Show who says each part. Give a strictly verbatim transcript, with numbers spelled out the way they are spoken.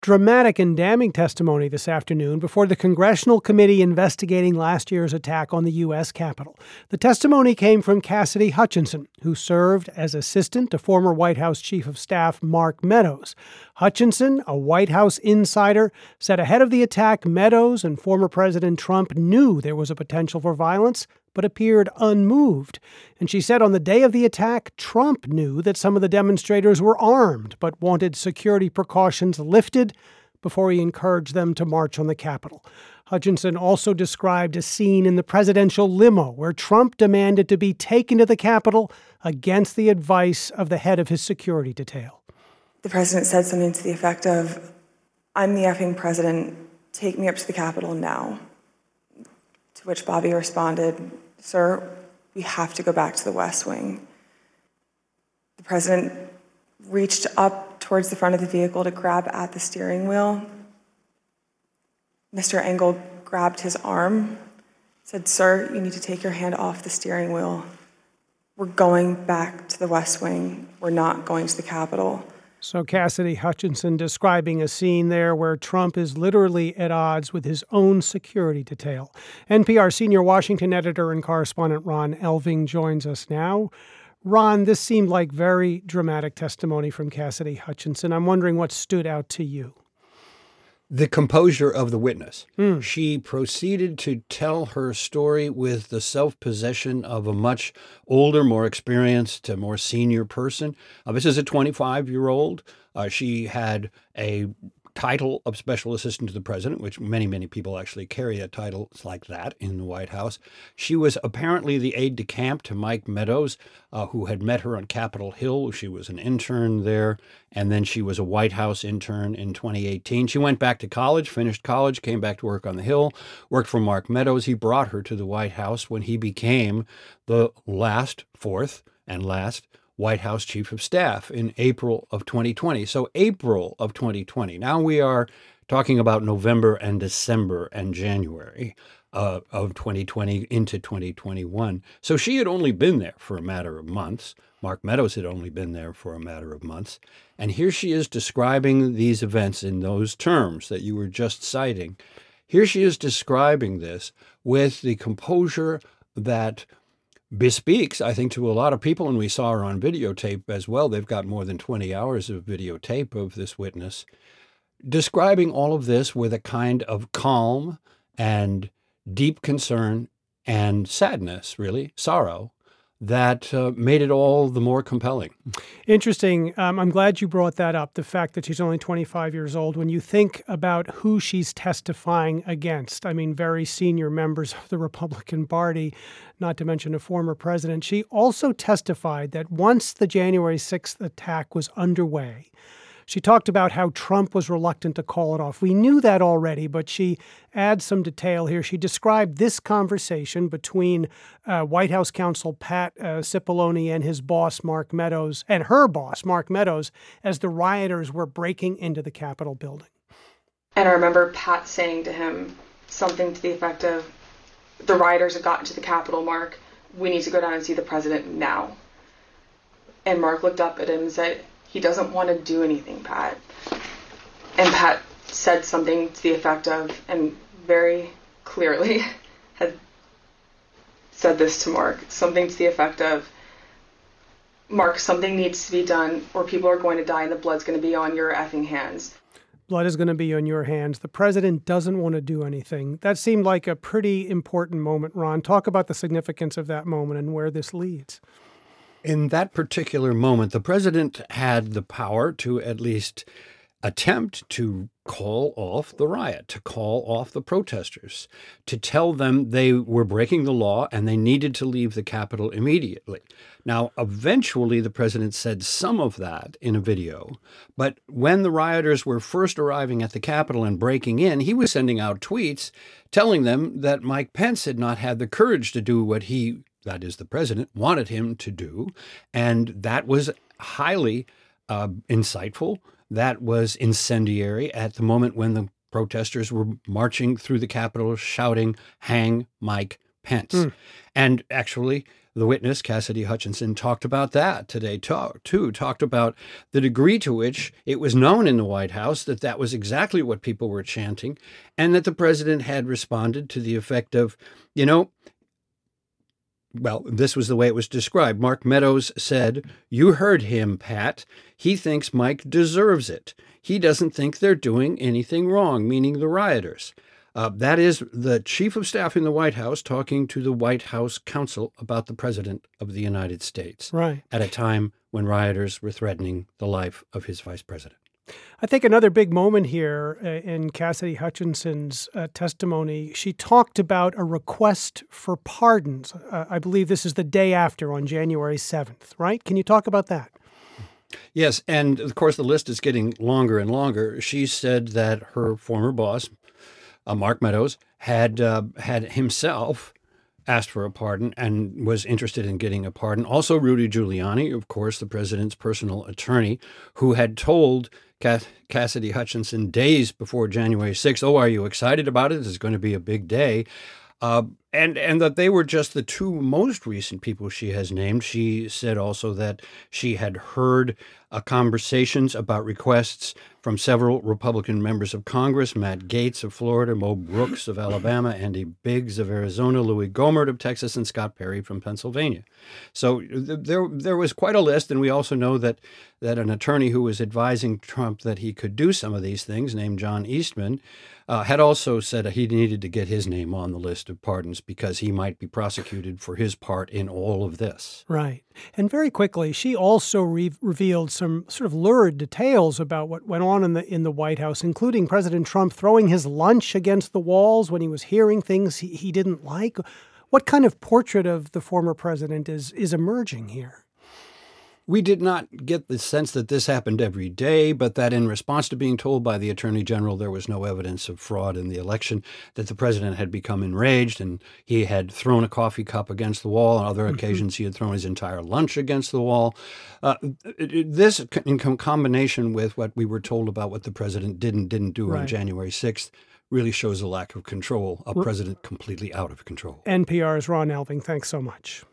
Speaker 1: Dramatic and damning testimony this afternoon before the congressional committee investigating last year's attack on the U S Capitol. The testimony came from Cassidy Hutchinson, who served as assistant to former White House Chief of Staff Mark Meadows. Hutchinson, a White House insider, said ahead of the attack, Meadows and former President Trump knew there was a potential for violence, but appeared unmoved. And she said on the day of the attack, Trump knew that some of the demonstrators were armed, but wanted security precautions lifted before he encouraged them to march on the Capitol. Hutchinson also described a scene in the presidential limo where Trump demanded to be taken to the Capitol against the advice of the head of his security detail.
Speaker 2: The president said something to the effect of, "I'm the effing president, take me up to the Capitol now." To which Bobby responded, "Sir, we have to go back to the West Wing." The president reached up towards the front of the vehicle to grab at the steering wheel. Mister Engel grabbed his arm, said, "Sir, you need to take your hand off the steering wheel. We're going back to the West Wing. We're not going to the Capitol."
Speaker 1: So Cassidy Hutchinson describing a scene there where Trump is literally at odds with his own security detail. N P R senior Washington editor and correspondent Ron Elving joins us now. Ron, this seemed like very dramatic testimony from Cassidy Hutchinson. I'm wondering what stood out to you.
Speaker 3: The composure of the witness.
Speaker 1: Mm.
Speaker 3: She proceeded to tell her story with the self-possession of a much older, more experienced, uh, more senior person. Uh, this is a twenty-five-year-old. Uh, she had a title of special assistant to the president, which many, many people actually carry a title like that in the White House. She was apparently the aide-de-camp to Mike Meadows, uh, who had met her on Capitol Hill. She was an intern there, and then she was a White House intern in twenty eighteen. She went back to college, finished college, came back to work on the Hill, worked for Mark Meadows. He brought her to the White House when he became the last, fourth and last White House Chief of Staff in April of twenty twenty. So April of twenty twenty. Now we are talking about November and December and January uh, of twenty twenty into twenty twenty-one. So she had only been there for a matter of months. Mark Meadows had only been there for a matter of months. And here she is describing these events in those terms that you were just citing. Here she is describing this with the composure that bespeaks, I think, to a lot of people, and we saw her on videotape as well. They've got more than twenty hours of videotape of this witness, describing all of this with a kind of calm and deep concern and sadness, really, sorrow, that uh, made it all the more compelling.
Speaker 1: Interesting. Um, I'm glad you brought that up, the fact that she's only twenty-five years old. When you think about who she's testifying against, I mean, very senior members of the Republican Party, not to mention a former president, she also testified that once the January sixth attack was underway, she talked about how Trump was reluctant to call it off. We knew that already, but she adds some detail here. She described this conversation between uh, White House counsel Pat uh, Cipollone and his boss, Mark Meadows, and her boss, Mark Meadows, as the rioters were breaking into the Capitol building.
Speaker 2: And I remember Pat saying to him something to the effect of, "The rioters have gotten to the Capitol, Mark. We need to go down and see the president now." And Mark looked up at him and said, "He doesn't want to do anything, Pat." And Pat said something to the effect of, and very clearly had said this to Mark, something to the effect of, "Mark, something needs to be done or people are going to die and the blood's going to be on your effing hands."
Speaker 1: Blood is going to be on your hands. The president doesn't want to do anything. That seemed like a pretty important moment, Ron. Talk about the significance of that moment and where this leads.
Speaker 3: In that particular moment, the president had the power to at least attempt to call off the riot, to call off the protesters, to tell them they were breaking the law and they needed to leave the Capitol immediately. Now, eventually, the president said some of that in a video, but when the rioters were first arriving at the Capitol and breaking in, he was sending out tweets telling them that Mike Pence had not had the courage to do what he, that is the president, wanted him to do, and that was highly uh, insightful. That was incendiary at the moment when the protesters were marching through the Capitol shouting, "Hang Mike Pence.
Speaker 1: Mm.
Speaker 3: And actually, the witness, Cassidy Hutchinson, talked about that today, too, talked about the degree to which it was known in the White House that that was exactly what people were chanting, and that the president had responded to the effect of, you know, well, this was the way it was described. Mark Meadows said, "You heard him, Pat. He thinks Mike deserves it. He doesn't think they're doing anything wrong," meaning the rioters. Uh, that is the chief of staff in the White House talking to the White House counsel about the president of the United States,
Speaker 1: right,
Speaker 3: at a time when rioters were threatening the life of his vice president.
Speaker 1: I think another big moment here uh, in Cassidy Hutchinson's uh, testimony, she talked about a request for pardons. Uh, I believe this is the day after, on January seventh, right? Can you talk about that?
Speaker 3: Yes, and of course the list is getting longer and longer. She said that her former boss, uh, Mark Meadows, had uh, had himself asked for a pardon and was interested in getting a pardon. Also, Rudy Giuliani, of course, the president's personal attorney, who had told Cass- Cassidy Hutchinson days before January sixth, "Oh, are you excited about it? This is going to be a big day." Uh, and and that they were just the two most recent people she has named. She said also that she had heard uh, conversations about requests from several Republican members of Congress: Matt Gaetz of Florida, Mo Brooks of Alabama, Andy Biggs of Arizona, Louis Gohmert of Texas, and Scott Perry from Pennsylvania. So th- there there was quite a list, and we also know that that an attorney who was advising Trump that he could do some of these things, named John Eastman, uh, had also said he needed to get his name on the list of pardons because he might be prosecuted for his part in all of this.
Speaker 1: Right. And very quickly, she also re- revealed some sort of lurid details about what went on in the in the White House, including President Trump throwing his lunch against the walls when he was hearing things he, he didn't like. What kind of portrait of the former president is is emerging here?
Speaker 3: We did not get the sense that this happened every day, but that in response to being told by the Attorney General there was no evidence of fraud in the election, that the president had become enraged and he had thrown a coffee cup against the wall. On other mm-hmm. occasions, he had thrown his entire lunch against the wall. Uh, it, it, this, in combination with what we were told about what the president did and didn't do right. on January sixth, really shows a lack of control, a president completely out of control.
Speaker 1: N P R's Ron Elving, thanks so much.